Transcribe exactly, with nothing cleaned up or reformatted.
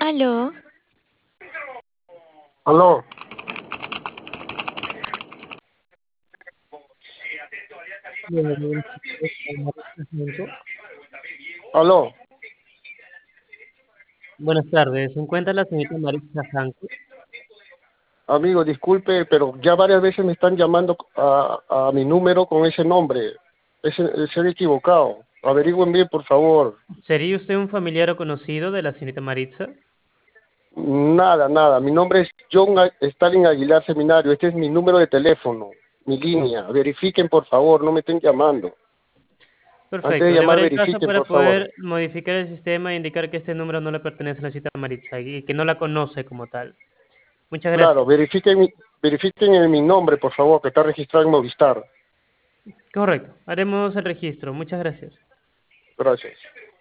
Aló, Aló, Bueno, buenas tardes, Mauricio Franco. aló. Buenas tardes, ¿se encuentra la señorita Maritza Franco? Amigo, disculpe, pero ya varias veces me están llamando a, a mi número con ese nombre. Ese, se han equivocado. Averigüen bien, por favor. ¿Sería usted un familiar o conocido de la señorita Maritza? Nada, nada. Mi nombre es John A- Stalin Aguilar Seminario. Este es mi número de teléfono, mi línea. Verifiquen, por favor, no me estén llamando. Antes de Perfecto, le llamar, daré el paso verifiquen, para por favor. poder modificar el sistema e indicar que este número no le pertenece a la señorita Maritza y que no la conoce como tal. Muchas Claro, gracias. verifiquen, mi- verifiquen en mi nombre, por favor, que está registrado en Movistar. Correcto, haremos el registro. Muchas gracias. Gracias.